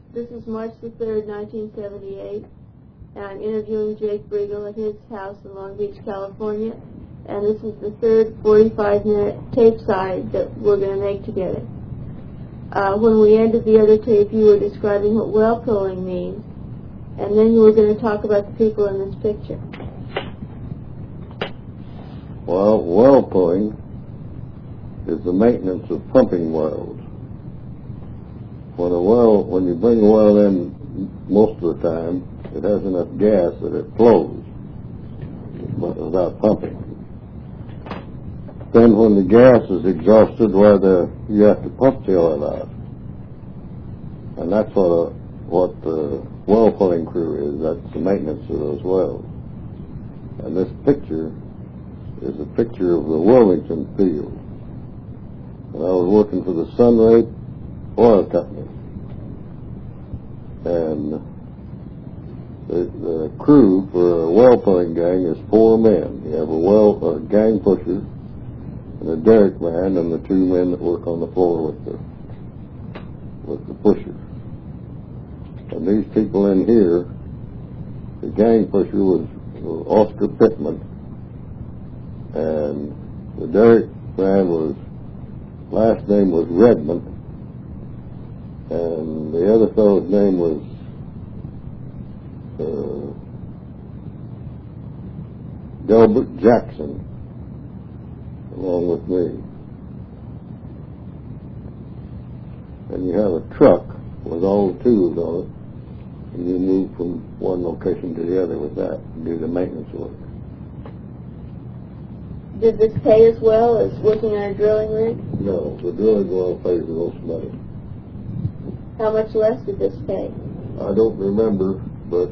This is March the 3rd, 1978, and I'm interviewing Jake Briegel at his house in Long Beach, California, and this is the third 45-minute tape side that we're going to make together. When we ended the other tape, you were describing what well pulling means, and then you were going to talk about the people in this picture. Well, well pulling is the maintenance of pumping wells. When you bring a well in, most of the time, it has enough gas that it flows without pumping. Then when the gas is exhausted, you have to pump the oil out. And that's what the well pulling crew is. That's the maintenance of those wells. And this picture is a picture of the Wilmington field. And I was working for the Sunray Oil Company. And the crew for a well pulling gang is 4 men. You have a gang pusher and a derrick man and the 2 men that work on the floor with the pusher. And these people in here, the gang pusher was Oscar Pittman, and the derrick man last name was Redmond, and the other fellow's name was Delbert Jackson, along with me. And you have a truck with all the tools on it, and you move from one location to the other with that and do the maintenance work. Did this pay as well as working on a drilling rig? No, the drilling well pays the most money. How much less did this pay? I don't remember, but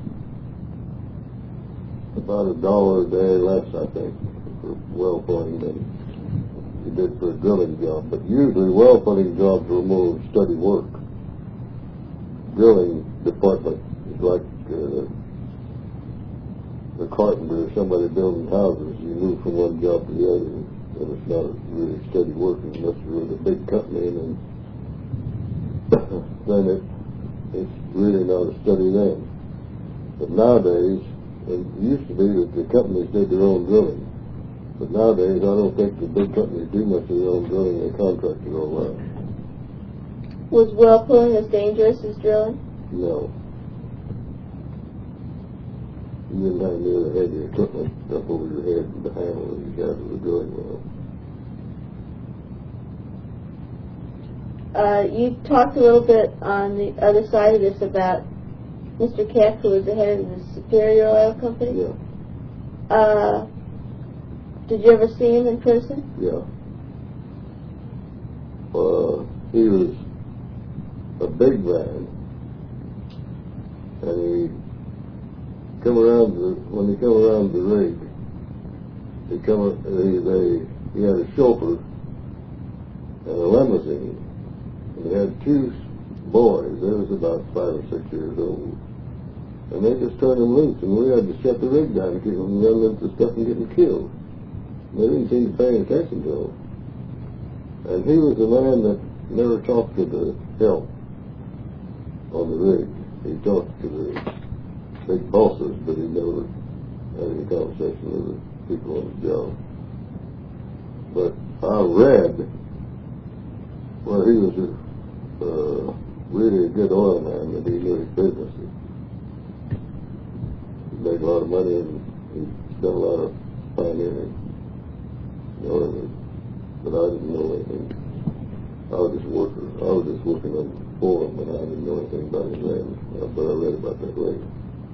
about $1 a day less, I think, for well pulling than you did for a drilling job. But usually well pulling jobs were more steady work. Drilling department is like the carpenter or somebody building houses. You move from one job to the other, and it's not really steady work unless you're with a big company, and then it's really not a steady thing. But nowadays, it used to be that the companies did their own drilling. But nowadays, I don't think the big companies do much of their own drilling. They contract it all out. Was well pulling as dangerous as drilling? No. You didn't have near the heavy equipment up over your head and the handle that you got with a drilling well. You talked a little bit on the other side of this about Mr. Keck, who was the head of the Superior Oil Company. Yeah. Did you ever see him in person? Yeah. He was a big man, and when he come around the rig, he had a chauffeur and a limousine, and he had 2 boys. They was about 5 or 6 years old, and they just turned them loose, and we had to shut the rig down to keep them running into stuff and getting killed. They didn't seem to pay any attention to him. And he was a man that never talked to the help on the rig. He talked to the big bosses, but he never had any conversation with the people on the job. But I read where he was really a good oil man, that he knew his business. He made a lot of money, and he done a lot of pioneering. But I didn't know anything. I was just working for him, and I didn't know anything about his land. But I read about that later.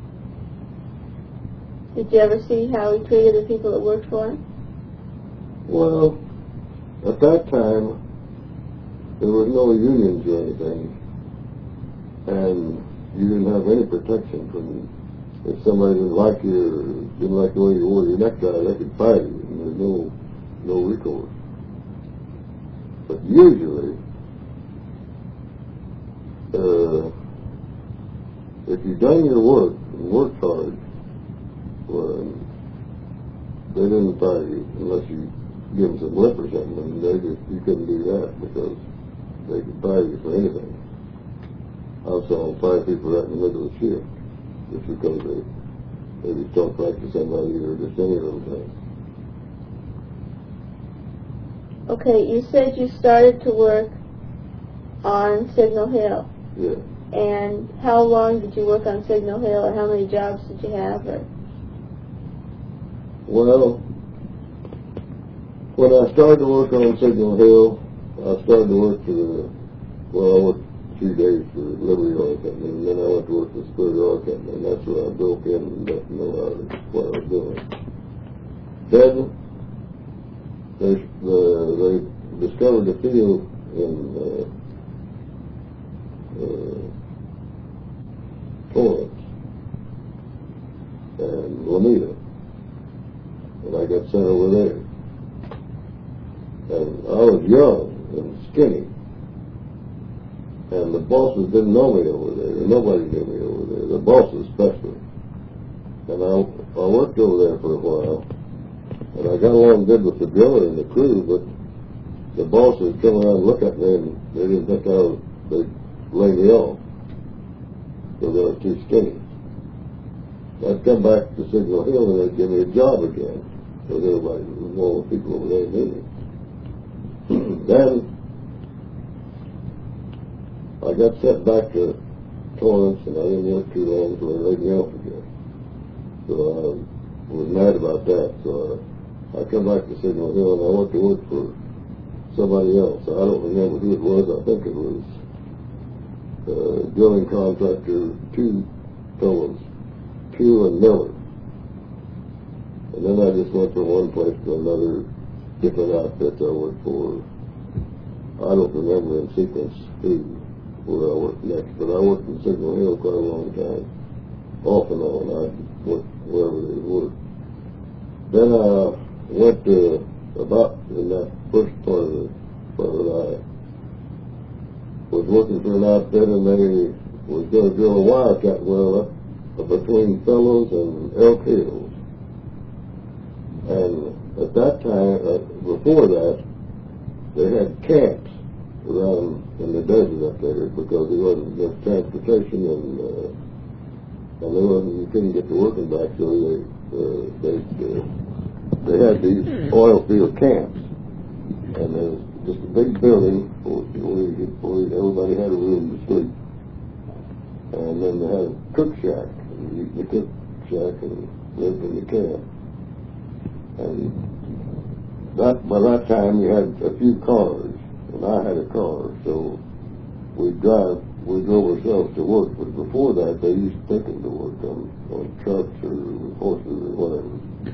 Did you ever see how he treated the people that worked for him? Well, at that time, there was no unions or anything, and you didn't have any protection from if somebody didn't like you or didn't like the way you wore your necktie, they could fire you, and there's no recourse. But usually, if you've done your work and worked hard, well, they didn't fire you unless you give them some lip or something, and you couldn't do that because they could fire you for anything. I saw 5 people right in the middle of the shift, just because they just don't practice somebody or just any little thing. Okay, you said you started to work on Signal Hill. Yeah. And how long did you work on Signal Hill, or how many jobs did you have? Or? Well, when I started to work on Signal Hill, I started to work I worked 3 days for Liberty Oil Company, and then I went to work for Superior Oil Company, and that's where I broke in and got to know what I was doing. Then they discovered a field in Torrance and Lamita, and I got sent over there. And I was young and skinny, and the bosses didn't know me over there. Nobody knew me over there. The bosses especially. And I worked over there for a while, and I got along good with the driller and the crew, but the bosses come around and look at me, and they didn't think they'd lay me off, because I was too skinny. I'd come back to Signal Hill, and they'd give me a job again, because everybody, all the people over there knew me. Then I got sent back to Torrance, and I didn't work too long until they laid me off again. So I was mad about that. So I come back to Signal Hill, and I went to work for somebody else. I don't remember who it was. I think it was drilling contractor, 2 fellows, Pugh and Miller. And then I just went from one place to another, different outfits I worked for. I don't remember in sequence where I worked next, but I worked in Signal Hill quite a long time, off and on. I worked wherever they worked. Then I went to about in that first part of it, I was working for an outfit, and they was going to drill a wildcat well up between Fellows and Elk Hills. And at that time, before that, they had camps around in the desert up there because there wasn't enough transportation, and you couldn't get to working back, so they had these oil field camps, and there was just a big building where everybody had a room to sleep, and then they had a cook shack, and you eat in the cook shack and lived in the camp. And by that time you had a few cars, and I had a car, so we drove ourselves to work. But before that, they used to take them to work on trucks or horses or whatever.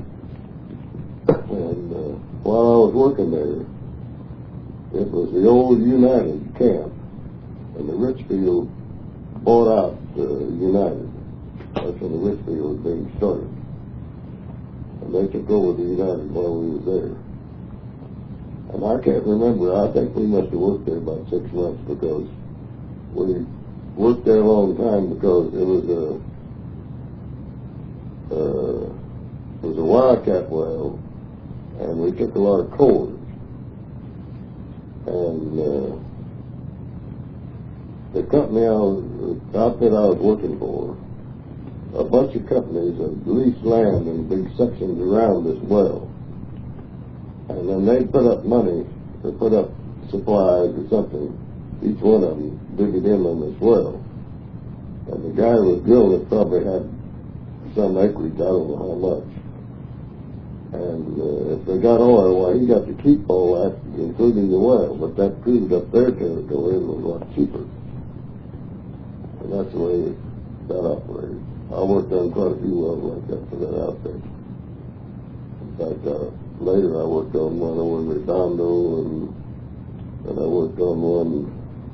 And while I was working there, it was the old United camp, and the Richfield bought out United. That's when the Richfield was being started. And they took over the United while we were there. And I can't remember, I think we must have worked there about 6 months, because we worked there a long time, because it was a wildcat well, and we took a lot of cores. And the company outfit I was working for, a bunch of companies had leased land in big sections around this well. And then they'd put up money, or put up supplies or something. Each one of them dig it in on this well. And the guy who was drilling it probably had some acreage, I don't know how much. And if they got oil, well, he got to keep all that, including the well. But that proved up their territory and was a lot cheaper. And that's the way that operated. I worked on quite a few wells like that for that outfit. In fact, later I worked on one over in Redondo, and I worked on one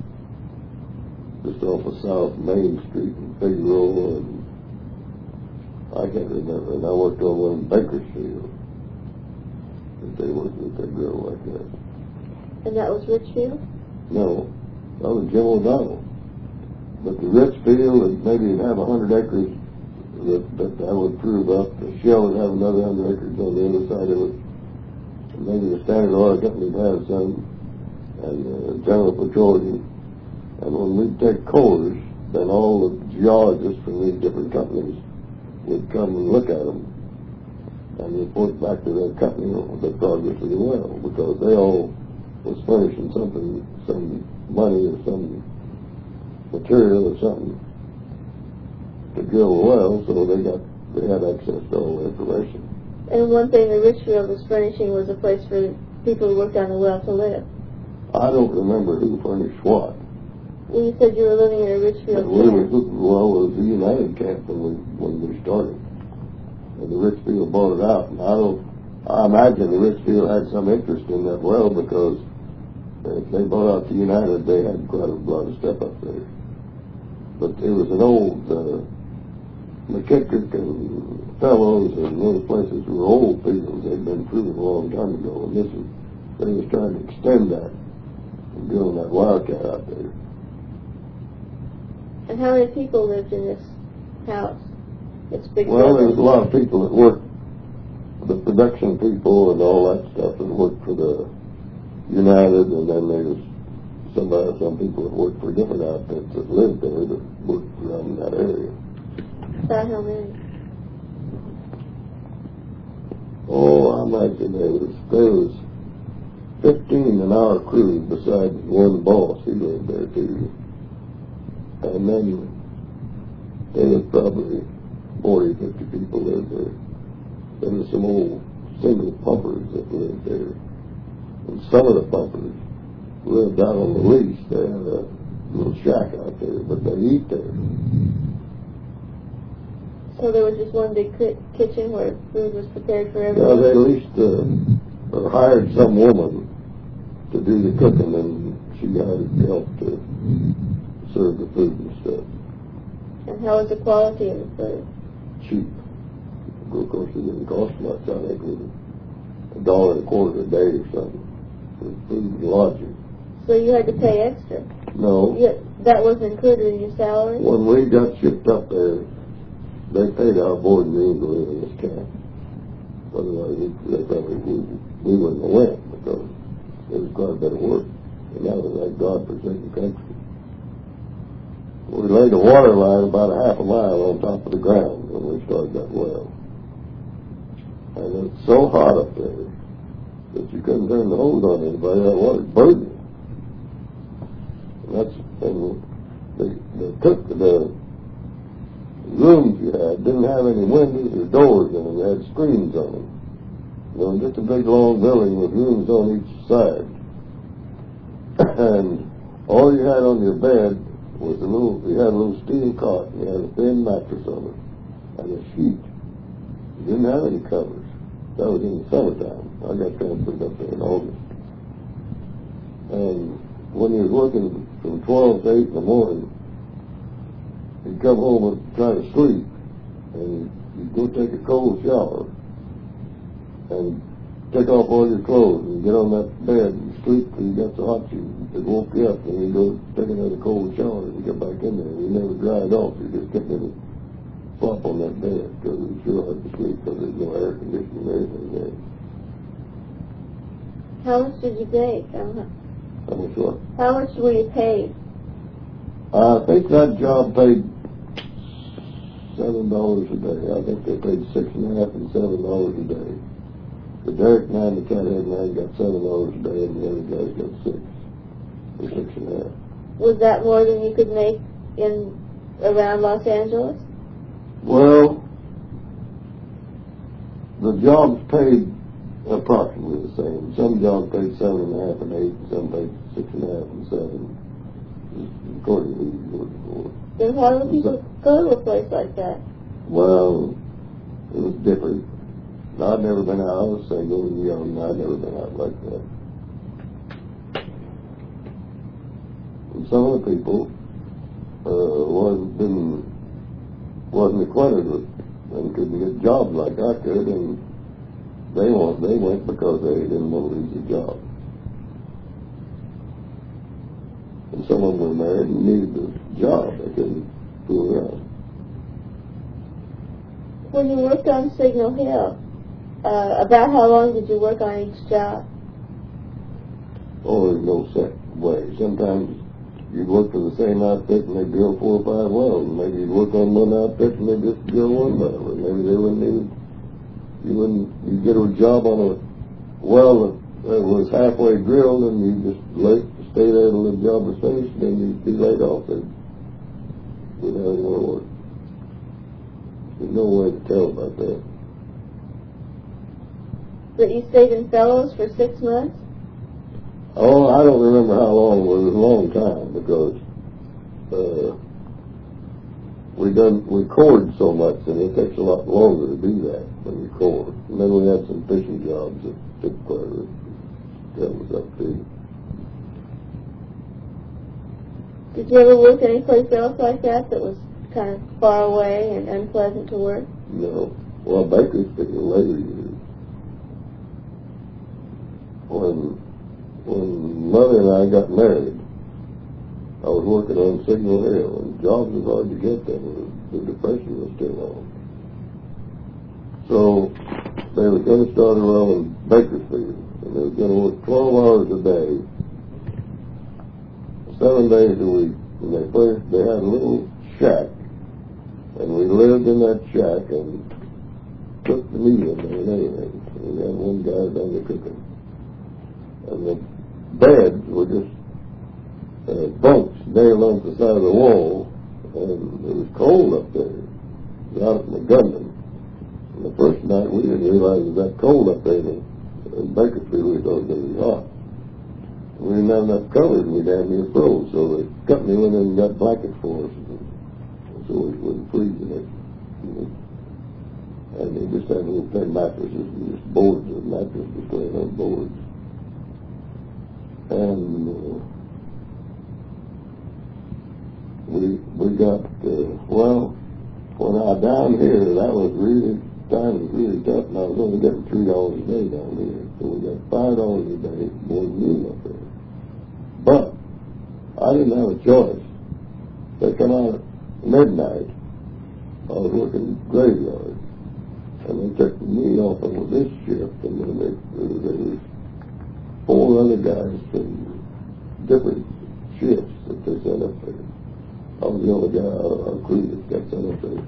just off of South Main Street in Figueroa, and I can't remember. And I worked on one in Bakersfield. That they worked with that girl like that. And that was Richfield? No, that was Jim O'Donnell. But the Richfield, maybe it'd have 100 acres that I would prove up. The Shell would have another 100 acres on the other side of it. And maybe the Standard Oil Company would have some, and General Petroleum. And when we'd take cores, then all the geologists from these different companies would come and look at them and report back to their company on the progress of the well, because they all was furnishing something, some money or some material or something to drill the well, so they had access to all the information. And one thing the Richfield was furnishing was a place for people who worked on the well to live. I don't remember who furnished what. Well, you said you were living in a Richfield camp. It was the United camp when we started. And the Richfield bought it out. And I imagine the Richfield had some interest in that well, because if they bought out the United, they had quite a lot of stuff up there. But it was an old McKittrick and Fellows and those places were old fields. They'd been through a long time ago, and they was trying to extend that and build that wildcat out there. And how many people lived in this house? It's big. Well, there was a lot of people that worked, the production people and all that stuff that worked for the United, and then there was some people that worked for different outfits that lived there that worked around that area. About how many? Oh, I imagine there was 15 in our crew besides one boss. He lived there too. And then there was probably 40, 50 people lived there. There were some old single pumpers that lived there. And some of the pumpers lived out on the lease. They had a little shack out there, but they eat there. So there was just one big kitchen where food was prepared for Yeah, everyone? they leased or hired some woman to do the cooking, and she hired help to serve the food and stuff. And how was the quality of the food? Cheap. Of course, it didn't cost much. I think it was $1.25 a day or something for food and lodging. So you had to pay extra? No. That wasn't included in your salary? When we got shipped up there, they paid our board and room to live in this camp. Otherwise, they probably we wouldn't have went, because it was quite a bit of work. And that was that God-forsaken country. We laid a water line about a half a mile on top of the ground when we started that well. And it's so hot up there that you couldn't turn the hose on anybody. That water's burning. And the rooms you had didn't have any windows or doors in them. They had screens on them. It was just a big long building with rooms on each side. And all you had on your bed was you had a little steel cot, and you had a thin mattress on it, and a sheet. You didn't have any covers. That was in the summertime. I got transferred up there in August. And when you was working from 12 to 8 in the morning, you'd come home and try to sleep, and you'd go take a cold shower, and take off all your clothes, and get on that bed and sleep till you got so hot it woke you up, and you go take another cold shower and get back in there. You never dried off. You just kept in flop on that bed, because it was sure hard to sleep, because there's no air conditioning or anything there. How much did you make? How much what? How much were you paid? I think that job paid $7 a day. I think they paid $6.50 and $7 a day. The Derrick man, the Cathead man, got $7 a day, and the other guys got $6 or $6.50. Was that more than you could make in around Los Angeles? Well, the jobs paid approximately the same. Some jobs paid $7.50 and $8, and some paid $6.50 and $7, according to who you worked for. Then why would people go to a place like that? Well, it was different. I'd never been out. I was single and young. I'd never been out like that. And some of the people wasn't acquainted with and couldn't get jobs like I could, and they went because they didn't want to lose their job. And some of them were married and needed the job. They couldn't fool around. When you worked on Signal Hill, about how long did you work on each job? Oh, there's no set way. Sometimes you'd work for the same outfit and they'd drill 4 or 5 wells. And maybe you'd work on one outfit and they'd just drill 1 well. Or maybe they you'd get a job on a well that was halfway drilled and you just stay there till the job was finished, and then you'd be laid off and you'd have more work. There's no way to tell about that. But you stayed in Fellows for 6 months? Oh, I don't remember how long. It was a long time because we cored so much, and it takes a lot longer to do that when you core. And then we had some fishing jobs that took part of it. That was up too. Did you ever work anyplace else like that was kind of far away and unpleasant to work? No. Well, Bakersfield later years. When Mother and I got married, I was working on Signal Hill, and jobs was hard to get then. The Depression was still on. So they were going to start a well in Bakersfield, and they were going to work 12 hours a day, 7 days a week. And they had a little shack, and we lived in that shack and cooked the meal and everything. And we had one guy done the cooking. And the beds were just bunks nailed onto the side of the wall, and it was cold up there. It was out in the Gundam. And the first night we didn't realize it was that cold up there in Bakersfield. We thought it was going to be hot. We didn't have enough covers, and we damn near froze. So the company went in and got blankets for us, so we wouldn't freeze in it. And they just had little thin mattresses and just boards and mattresses just laying on boards. And we got, when I was down here, that was time was really tough, and I was only getting $3 a day down here. So we got $5 a day more than you up there. But I didn't have a choice. They come out at midnight. I was working graveyard, and they took me off on this shift, and then there was 4 other guys from different shifts that they sent up there. I was the only guy out of our crew that got sent up there.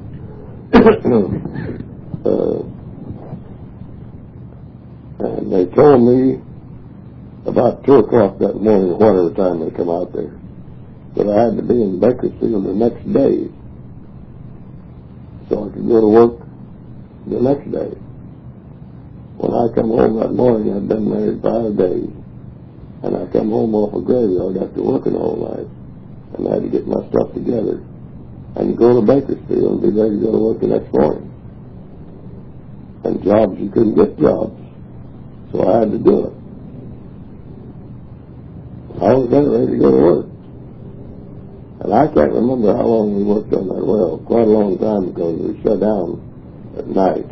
And they told me about 2 o'clock that morning, or whatever time they come out there, that I had to be in Bakersfield the next day so I could go to work the next day. When I come home that morning, I'd been married 5 days, and I come home off a graveyard after working all night, and I had to get my stuff together and go to Bakersfield and be ready to go to work the next morning. And jobs, you couldn't get jobs, so I had to do it. I was then ready to go to work. And I can't remember how long we worked on that well. Quite a long time, because we shut down at night.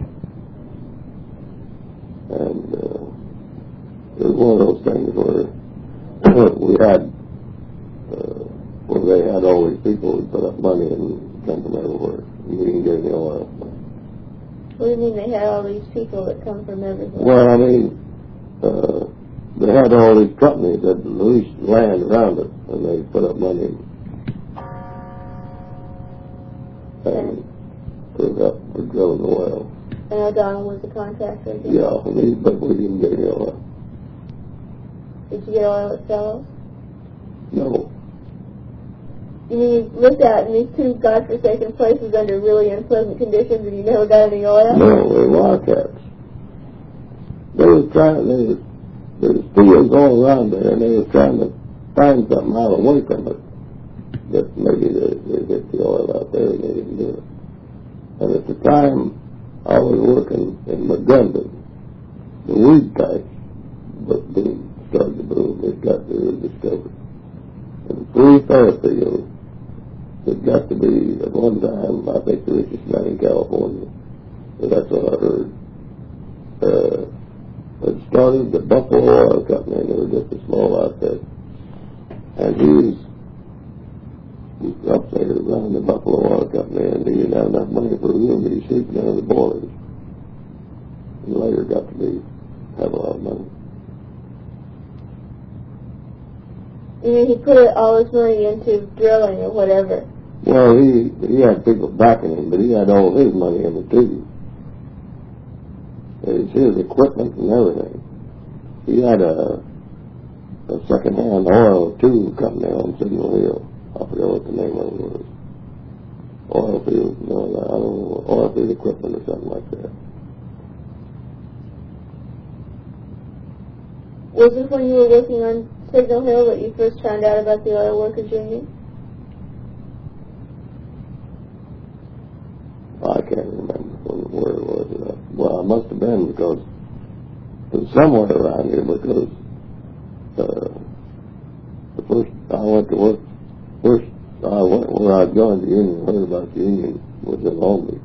And it was one of those things where we had, where they had all these people who put up money and come from everywhere. We didn't get any oil. What do you mean they had all these people that come from everywhere? Well, I mean, they had all these companies that leased land around it, and they put up money and put it up for drilling the well. And O'Donnell was the contractor? Yeah, but we didn't get any oil. Did you get oil at Fellows? No. You mean you lived out in these 2 godforsaken places under really unpleasant conditions and you never got any oil? No, they were wildcats. They was fields all around there, and they was trying to find something out away from it. That maybe they get the oil out there and they didn't do it. And at the time I was working in Montgomery, the weed patch started to boom. It got there discovered. And 3 Fairfield, it got to be, at one time, I think the richest man in California. But that's what I heard. It started the Buffalo Oil Company, and they were just a small outfit. And he was up there running the Buffalo Oil Company, and he didn't have enough money for a room, but he sleeping under the boilers. He later got to have a lot of money. You mean he put all his money into drilling or whatever. Well, he had people backing him, but he had all his money in it too. It's his equipment and everything. He had a second-hand oil tool company on Signal Hill. I forget what the name of it was. Oil field, no, I don't know, oil field equipment or something like that. Was it when you were working on Signal Hill that you first found out about the Oil Workers Union? I can't remember where it was. Well, it must have been because it was somewhere around here, because the first I went to work, where I joined the union, heard about the union, was in Long Beach.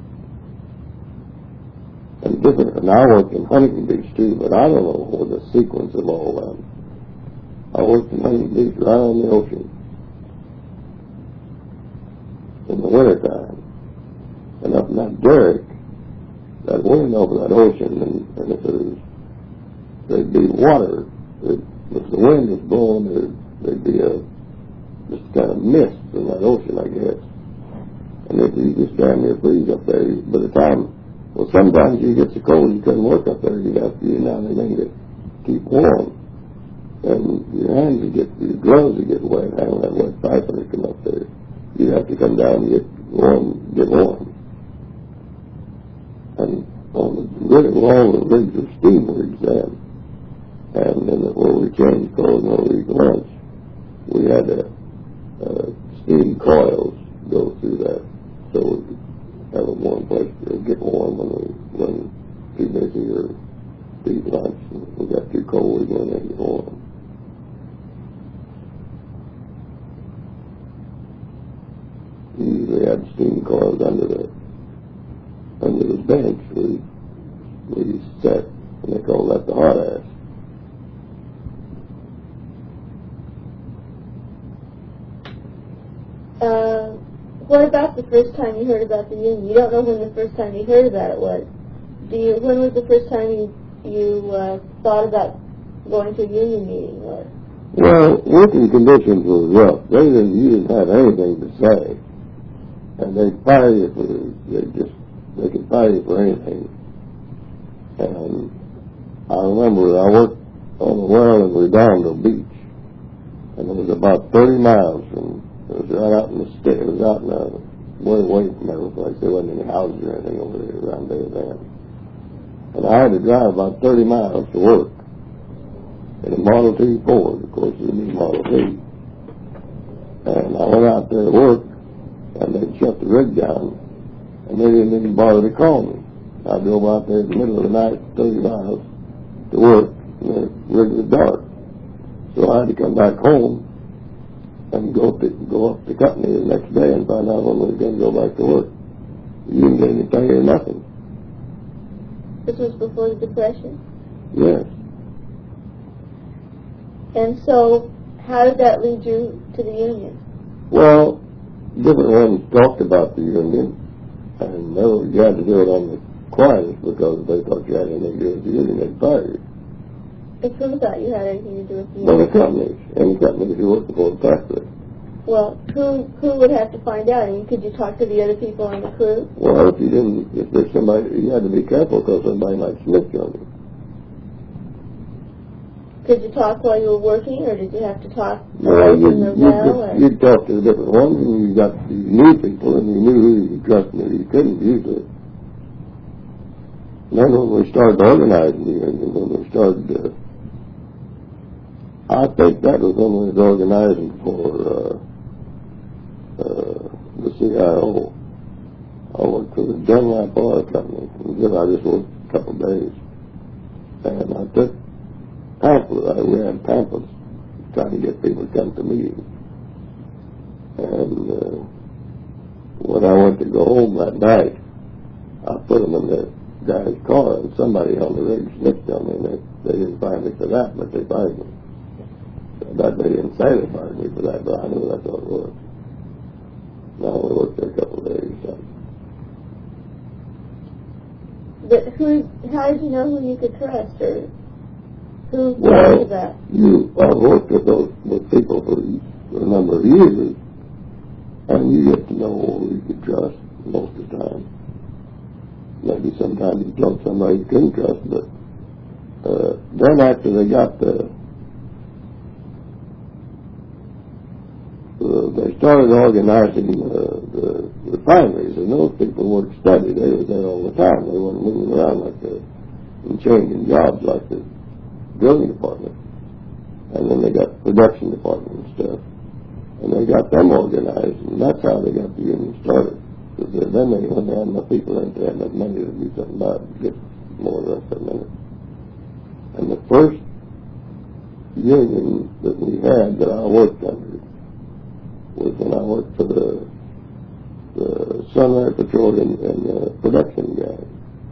And I worked in Huntington Beach too, but I don't know what the sequence of all that. I worked in Huntington Beach right on the ocean in the wintertime. And up in that derrick, that wind over that ocean, and if there'd be water, if the wind was blowing, there'd be just kind of mist in that ocean, I guess. And if you just stand there freeze up there, by the time, well, sometimes you get so cold you couldn't work up there. You'd have to do now and then to keep warm. And your hands would get, your gloves would get wet, having that wet pipe when it come up there. You'd have to come down and get warm. And all the rigs were steam rigs then. And then where we changed clothes and where we lunch, we had steam coils go through that, so we could have a warm place to get warm when we run too busy or to eat lunch. And we got too cold, we go in there and get warm. We usually had steam coils under the bench. We sat, and they call that the hot ass. What about the first time you heard about the union? You don't know when the first time you heard about it was. When was the first time you thought about going to a union meeting? Or? Well, working conditions were rough. You didn't have anything to say. And they'd fire you they could fire you for anything. And I remember I worked on the well in Redondo Beach. And it was about 30 miles from, it was right out in the state, it was out in way away from every place. There wasn't any houses or anything over there around there then. And I had to drive about 30 miles to work in a Model T Ford, of course, the new Model T. And I went out there to work, and they'd shut the rig down, and they didn't even bother to call me. I drove out there in the middle of the night, 30 miles, to work, and the rig was dark. So I had to come back home and go up to the company the next day and find out when we were going to go back to work. You didn't get any pay or nothing. This was before the Depression? Yes. And so, how did that lead you to the union? Well, different ones talked about the union, and you had to do it on the quietest because they thought you had anything to do with the union, they'd fire you. If who thought you had anything to do with the union? Well, the companies, any companies who worked for the factory. Well, who would have to find out? I mean, could you talk to the other people on the crew? Well, if there's somebody, you had to be careful because somebody might snitch on you. Could you talk while you were working, or did you have to talk Well, you'd talk to the different ones, and you knew people, and you knew who you could trust and who you couldn't usually. And then when we started organizing the union, when we started, I think that was when we was organizing for the CIO. I worked for the Dunlap Oil Company. I just worked a couple of days. And I took pamphlets. We had pamphlets trying to get people to come to meetings. And when I went to go home that night, I put them in the guy's car, and somebody on the rig snitched on me, and they didn't fire me for that, but they fired me. That they didn't say they fired me for that, but I knew that's what it was. I only worked there a couple of days. So. But how did you know who you could trust? Or Who Well, does that? I've worked with people for a number of years, and you get to know who you can trust most of the time. Maybe sometimes you talk to somebody you couldn't trust, but then after they got they started organizing the refineries, and those people weren't studied. They were there all the time. They weren't moving around like this and changing jobs like the drilling department. And then they got production department and stuff. And they got them organized, and that's how they got the union started. Because then when they had enough people in, they had enough money to do something about it, to get more or less per minute. And the first union that we had that I worked under was when I worked for the Sunrise Petroleum and production guys.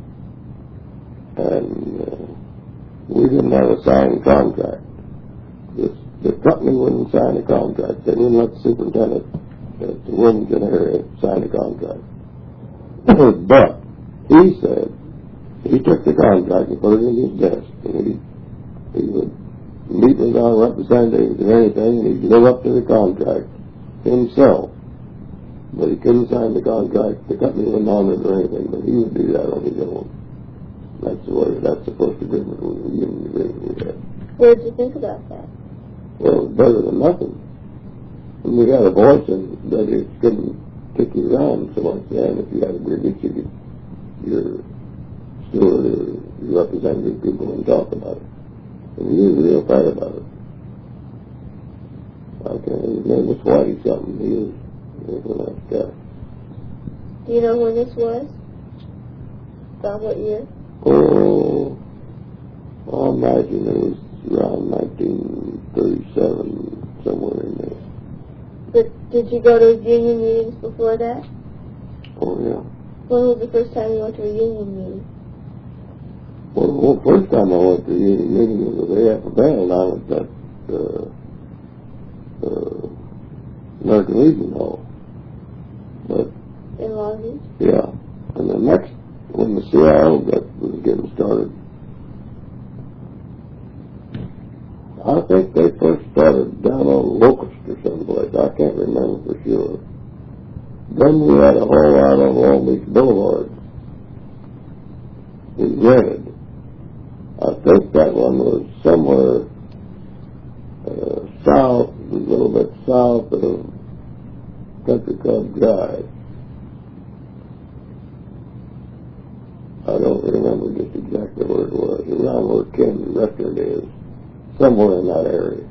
And we didn't have a signed contract. The company wouldn't sign a contract. They didn't let the superintendent at the Wilmington area sign a contract. But he said he took the contract and put it in his desk, and he would meet with our representatives or anything, and he'd live up to the contract himself. But he couldn't sign the contract. The company wouldn't honor it or anything, but he would do that on his own. That's the first agreement, the union agreement we had. What did you think about that? Well, it was better than nothing. And we had a voice, and that it couldn't kick you around so much then. If you had a grievance, your steward or your representative could go and talk about it. And he was real fair about it. His name was Whitey something. He was a nice guy. Do you know when this was? About what year? Oh, I imagine it was around 1937, somewhere in there. But did you go to union meetings before that? Oh, yeah. When was the first time you went to a union meeting? Well, the first time I went to a union meeting was the day after Bell down at that American Legion Hall. But In Long Beach? yeah, and the next, when the CIO was getting started, I think they first started down on Locust or someplace. I can't remember for sure. Then we had a whole lot on Long Beach Boulevard. We rented. I think that one was somewhere south, a little bit south of Country Club Drive. I don't remember just exactly where it was. Around where Ken's restaurant is. Somewhere in that area.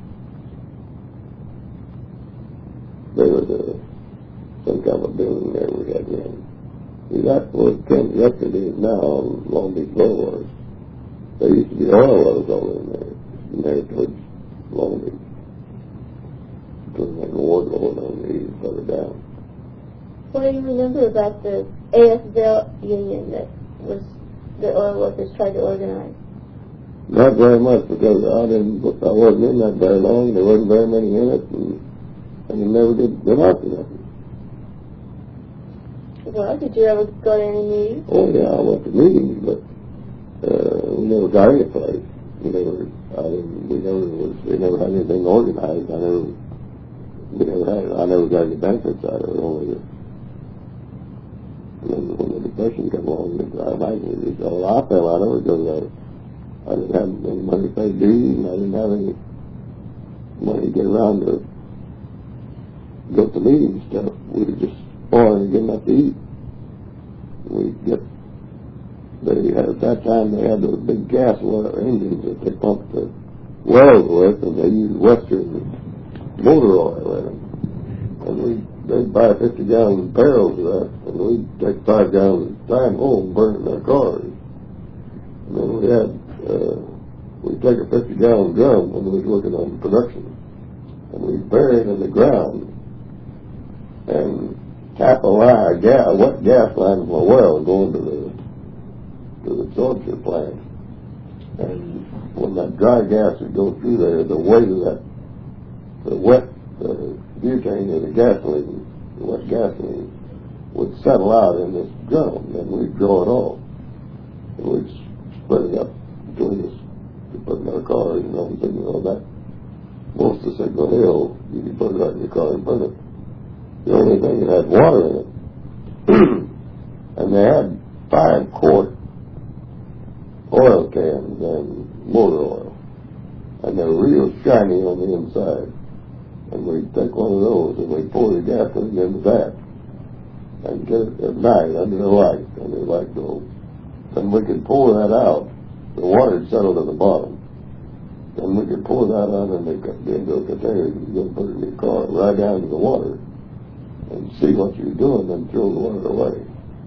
There was some kind of a building there we had rented. See, that's where Ken's restaurant is now on Long Beach Boulevard. There used to be oil wells all in there towards Long Beach. Between that Wardlow and on the east further down. What do you remember about the AFL union that the oil workers tried to organize? Not very much, because I wasn't in that very long. There wasn't very many in it, and you never did get out to nothing. Well, did you ever go to any meetings? Oh yeah, I went to meetings, but we never got any place. We never had anything organized. I never got any benefits out of it. Only and then when the Depression came along, I imagine it was all I fell out of it because I didn't have any money to pay dues, and I didn't have any money to get around to go to meetings and stuff. We were just spoiling and getting up to eat. At that time they had those big gas engines that they pumped the wells with, and they used Western motor oil in them. And they'd buy 50-gallon barrels of that, and we'd take 5 gallons at a time home and burn it in our cars. And then we'd take a 50-gallon drum when we was working on production, and we'd bury it in the ground and tap a wet gas line from a well going to the absorption plant. And when that dry gas would go through there, the weight of the wet butane or the wet gasoline would settle out in this drum, and we'd draw it off. And we'd spread it up between us to put in our cars, you know, and said, you know, that most of the Signal Hill, you can put it right in your car and burn it. The only thing, it had water in it. And they had 5-quart oil cans and motor oil. And they're real shiny on the inside. And we'd take one of those and we'd pour the gasoline into that and get it at night under the light, under the light bulb. Then we could pour that out. The water had settled at the bottom. Then we could pour that out and into a container. You could put it in your car, right down to the water, and see what you're doing, then throw the water away.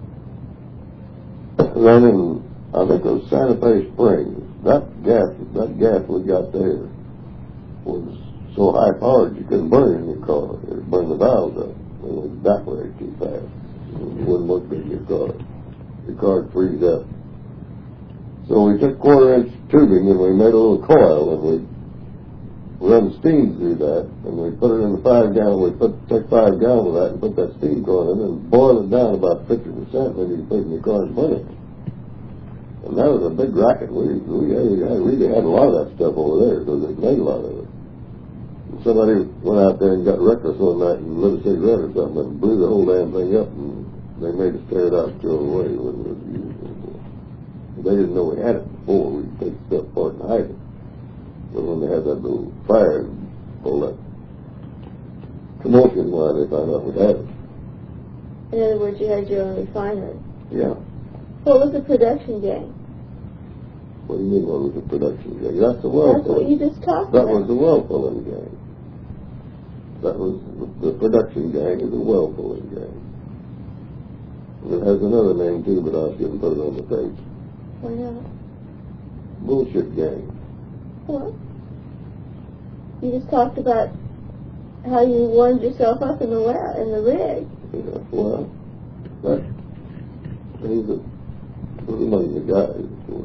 Then in, I think it was Santa Fe Springs, that gas we got there was so high powered you couldn't burn it in your car. It would burn the valves up. It would evaporate too fast. It wouldn't look good in your car. Your car would freeze up. So we took 1/4-inch tubing and we made a little coil and we run steam through that and we put it in the 5-gallon. We take 5 gallons of that and put that steam coil in and boil it down about 50%, and then you can put it in your car and burn it. And that was a big racket. We really had a lot of that stuff over there because they made a lot of it. And somebody went out there and got reckless one night and lit a cigarette or something and blew the whole damn thing up, and they made us tear it out and throw it away. It wasn't used before. They didn't know we had it before. We'd take stuff apart and hide it. But when they had that little fire and all that commotion, why they found out we had it. In other words, you had your own refinery. Yeah. What was the production gang? What do you mean, what was the production gang? That's the well That's what you just talked That about. was the well pulling gang. That was the production gang is the well pulling gang. And it has another name too, but I shouldn't put it on the tape. Why not? Bullshit gang. What? You just talked about how you warmed yourself up in the well, in the rig. Yeah, well, that means that was among the guys.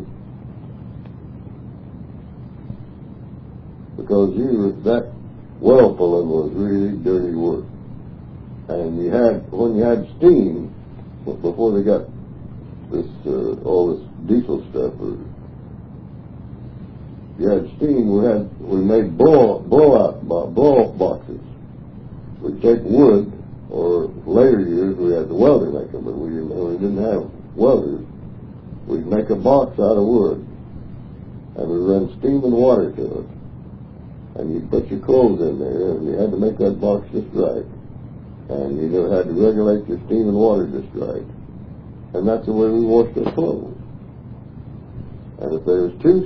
Because that well pulling was really dirty work. And when you had steam, before they got this, all this diesel stuff, you had steam, we made blow-off boxes. We'd take wood, or later years we had the welder make them, but we didn't have welders. We'd make a box out of wood, and we'd run steam and water to it. And you'd put your clothes in there, and you had to make that box just right. And you had to regulate your steam and water just right. And that's the way we washed our clothes. And if they was too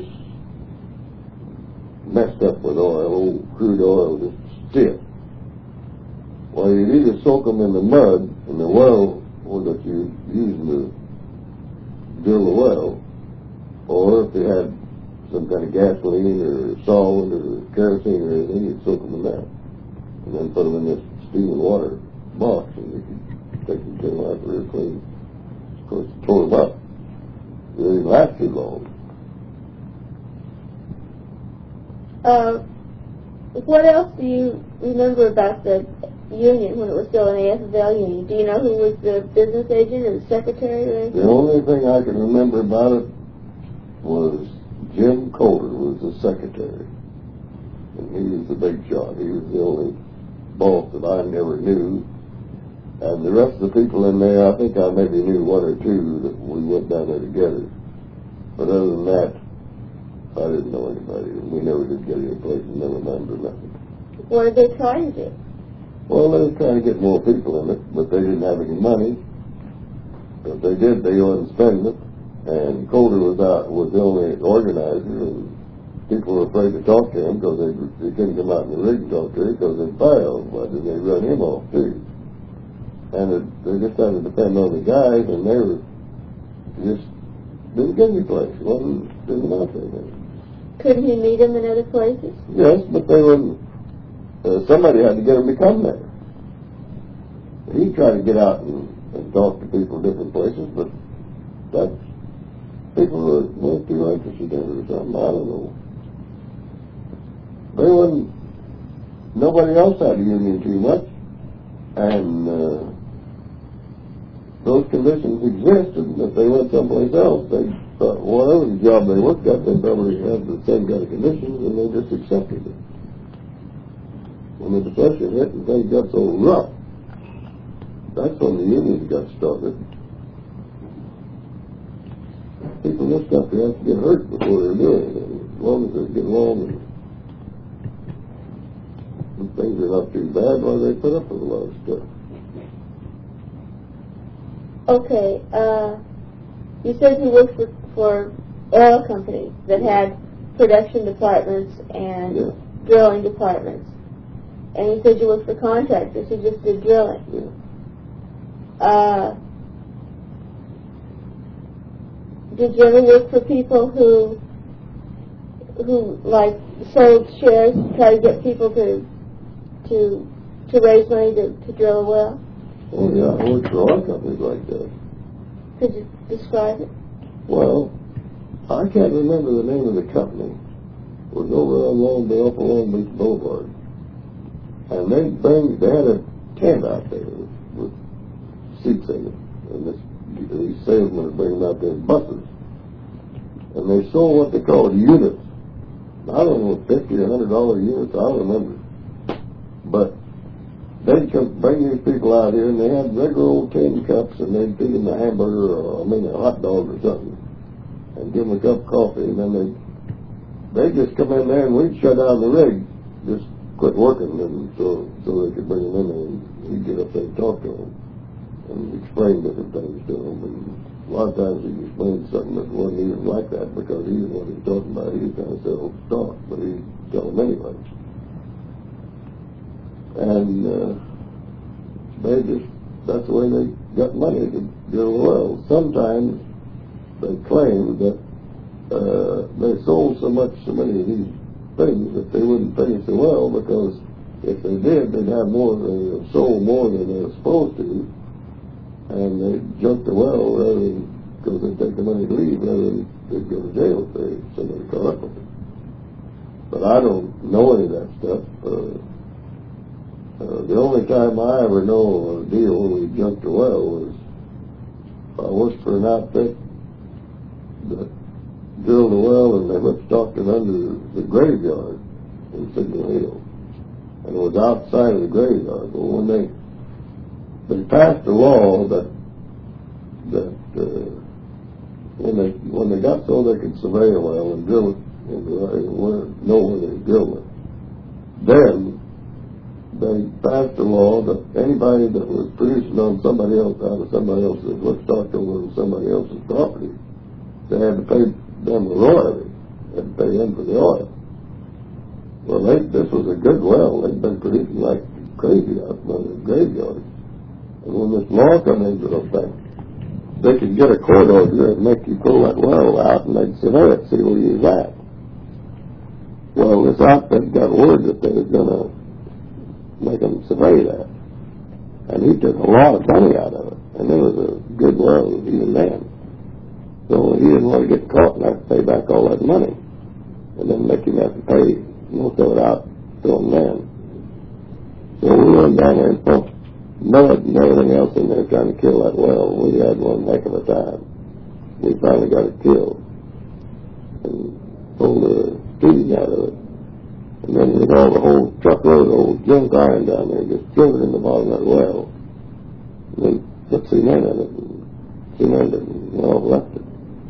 messed up with oil, old crude oil, just stiff, well, you'd either soak them in the mud in the well that you used to drill the well, or if you had some kind of gasoline or solvent or kerosene or anything, you'd soak them in that. And then put them in this steam and water box, and you could take them to them out real clean. Of course, tore them up. They didn't last too long. What else do you remember about the union when it was still an AFL union? Do you know who was the business agent or the secretary or anything? The only thing I can remember about it was Jim Coulter was the secretary. And he was the big shot. He was the only boss that I never knew. And the rest of the people in there, I think I maybe knew one or two that we went down there together. But other than that, I didn't know anybody. We never did get any place and never mind or nothing. What did they try to do? Well, they were trying to get more people in it, but they didn't have any money. If they did, they wouldn't spend it. And Coulter was the only organizer, and people were afraid to talk to him because they couldn't come out in the rig and talk to him because they'd fire him. Why didn't they run him off too? And they just had to depend on the guys, and they were just didn't get any place. Didn't out there. Couldn't he meet them in other places? Yes, but they wouldn't. Somebody had to get him to come there. He tried to get out and talk to people in different places, but people weren't too interested in it or something. I don't know. Nobody else had a union too much, and so those conditions exist, and if they went someplace else, they thought whatever the job they worked at, they probably had the same kind of conditions, and they just accepted it. When the Depression hit and things got so rough, that's when the unions got started. People in this country have to get hurt before they're doing it, and as long as they get along and things are not too bad, why they put up with a lot of stuff. Okay, you said you worked for oil companies that had production departments and drilling departments. And you said you worked for contractors who just did drilling. Yeah. Did you ever work for people who like sold shares to try to get people to raise money to drill a well? Oh yeah, I worked for oil companies like that. Could you describe it? Well, I can't remember the name of the company. It was over on Long Beach Boulevard. And they had a tent out there with seats in it. And these salesmen would bring them out there in buses. And they sold what they called units. I don't know, $50 or $100 units, I don't remember. But they'd bring these people out here, and they had regular old tin cups, and they'd feed them a hamburger or a hot dog or something, and give them a cup of coffee, and then they'd just come in there, and we'd shut down the rig, just quit working, and so they could bring them in there, and we'd get up there and talk to them, and explain different things to them, and a lot of times he'd explain something that wasn't even like that, because he didn't know what he was talking about. He was trying to sell stock, but he'd tell them anyway. And that's the way they got money to drill a well. Sometimes they claimed that they sold so many of these things that they wouldn't finish the well, because if they did, they'd have more, they sold more than they were supposed to, and they'd junk the well rather than, because they'd take the money to leave rather than they'd go to jail if somebody caught up with it. But I don't know any of that stuff. The only time I ever know a deal where we junked a well was I worked for an outfit that drilled a well, and they put Stockton under the graveyard in Signal Hill, and it was outside of the graveyard. Well, when they passed a law that when they got so they could survey a well and drill it and know where they drilled it, then they passed a law that anybody that was producing on somebody else, out of somebody else's, what Stockton was somebody else's property, they had to pay them the royalty. They had to pay them for the oil. Well, this was a good well. They'd been producing like crazy out in the graveyard. And when this law come into effect, they could get a court order and make you pull that well out, and they'd survey it, see where you was at. Well, this outfit got word that they was going to make them survey that. And he took a lot of money out of it. And it was a good well even then. So he didn't want to get caught and have to pay back all that money. And then make him have to pay most of it out to him then. So we went down there and pumped mud and everything else in there trying to kill that well. We had one heck of a time. We finally got it killed. And pulled the steam out of it. And then with all the whole truckload of old junk iron down there, just threw it in the bottom of that well. And then put cement in it and cemented it and all left it.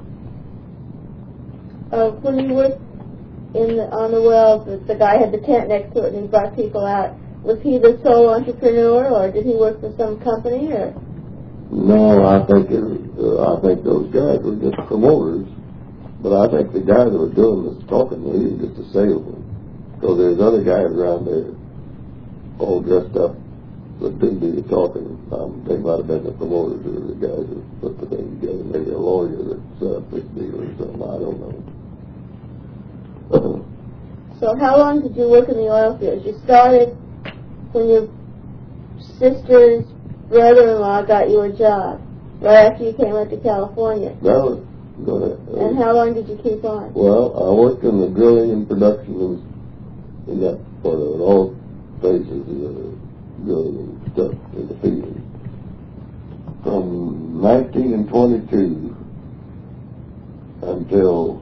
When you worked on the well, the guy had the tent next to it and he brought people out. Was he the sole entrepreneur, or did he work for some company? Or? No, I think those guys were just promoters. But I think the guy that was doing this talking, he was just a salesman. So there's other guys around there all dressed up that didn't do the talking. They might have been the promoters or the guys that put the thing together. Maybe a lawyer that set up this deal or something. I don't know. So how long did you work in the oil fields? You started when your sister's brother-in-law got you a job, right after you came out to California. Go ahead. And how long did you keep on? Well, I worked in the drilling and production in that part of it, all phases of the drilling and stuff in the field. From 1922 until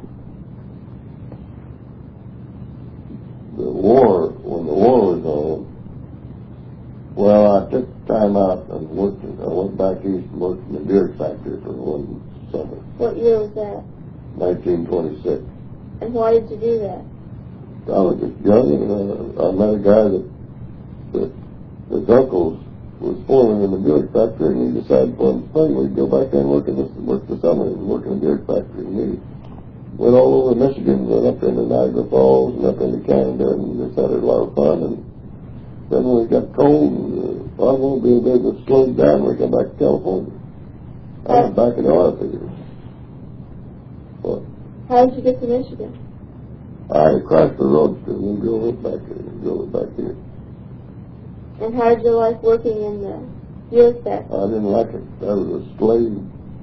the war, when the war was on. Well, I took time out and I went back east and worked in the beer factory for one summer. What year was that? 1926. And why did you do that? I was just young, and I met a guy that his uncle was foreman in the beer factory, and he decided for him spring we'd go back there and work the summer and work in the beer factory. And we went all over Michigan, went up into Niagara Falls and up into Canada, and just had a lot of fun. And then when it got cold and the automobile business slowed down, we come back to California. I went back in the oil field. What? How did you get to Michigan? I crashed the roadster and then drove it back here. And how did you like working in the beer factory? I didn't like it. I was a slave.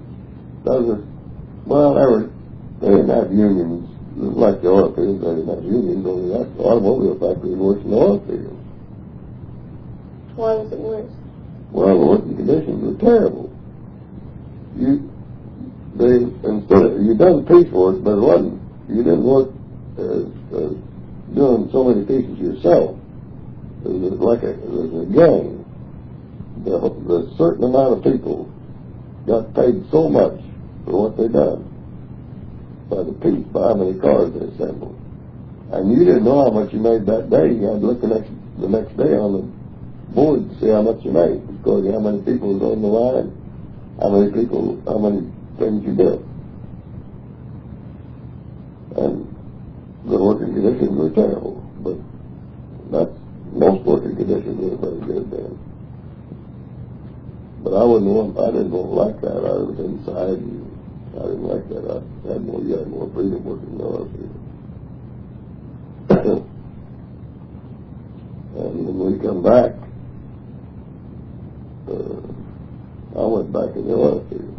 They didn't have unions. It was like the oil fields, they didn't have unions, only that the automobile factory works in the oil fields. Why was it worse? Well, the working conditions were terrible. You done piecework, but it wasn't. You didn't work doing so many pieces yourself. It was a gang. The certain amount of people got paid so much for what they done by the piece, by how many cars they assembled. And you didn't know how much you made that day. You had to look the next day on the board to see how much you made, because how many people was on the line, how many things you did. And the working conditions were terrible, but most working conditions were very good then. But I didn't like that. I was inside, and I didn't like that. I had more freedom working in the oil field. And when we come back, I went back in the oil field.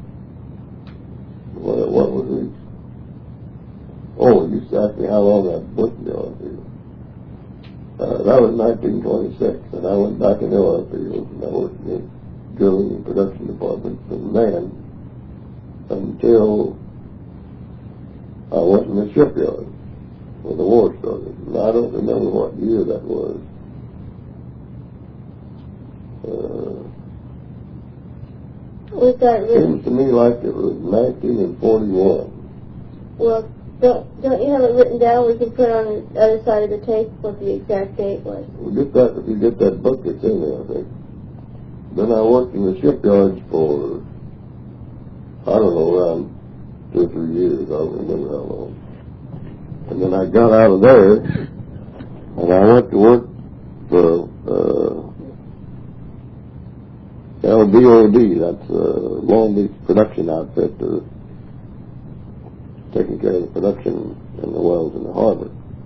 What was it? Oh, you used to ask me how long I'd worked in the oil field. That was 1926, and I went back in the oil field, and I worked in the drilling and production department from then until I went in the shipyard when the war started. And I don't remember what year that was. Seems to me like it was 1941. Well, don't you have it written down? We can put it on the other side of the tape what the exact date was. If you get that book, it's in there, I think. Then I worked in the shipyards for, I don't know, around 2 or 3 years. I don't remember how long. And then I got out of there, and I went to work for LBOD, that's Long Beach Production Outfit, taking care of the production in the wells in the harbor.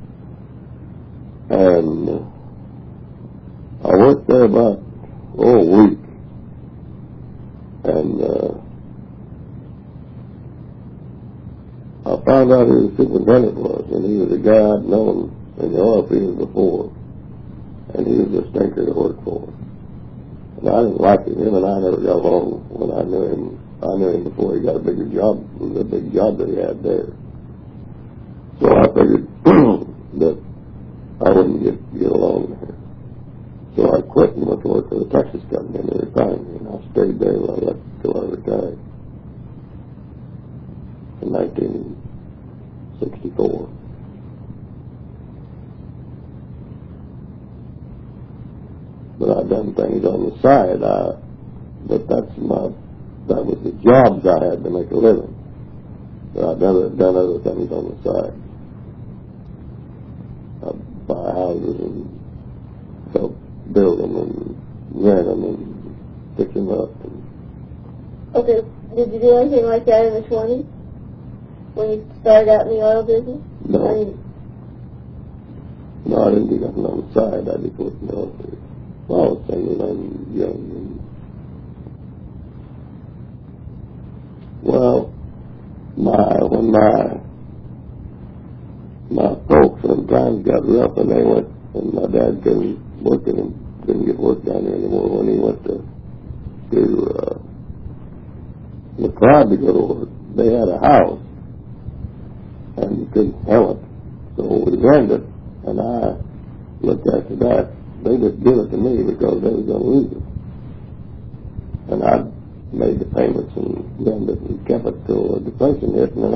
And I worked there about a week. And I found out who the superintendent was, and he was a guy I'd known in the oil field before, and he was a stinker to work for. And I didn't like him. Him and I never got along when I knew him. I knew him before he got a bigger job. It was a big job that he had there. So I figured that I wouldn't get along there. So I quit and went to work for the Texas company in the refinery, and I stayed there till I retired in 1964. But I've done things on the side. But that was the jobs I had to make a living. But I've done other things on the side. I buy houses and help build them and rent them and fix them up. Okay, did you do anything like that in the 20s? When you started out in the oil business? No. No, I didn't do nothing on the side. I just worked in the oil field. I was single and young. Well, when my folks sometimes got rough, and they went, and my dad couldn't get work down there anymore when he went to we tried to go to work. They had a house, and you couldn't sell it. So we rented it, and I looked after that. They just give it to me because they was going to lose it. And I made the payments and rented it and kept it till the depression hit, and then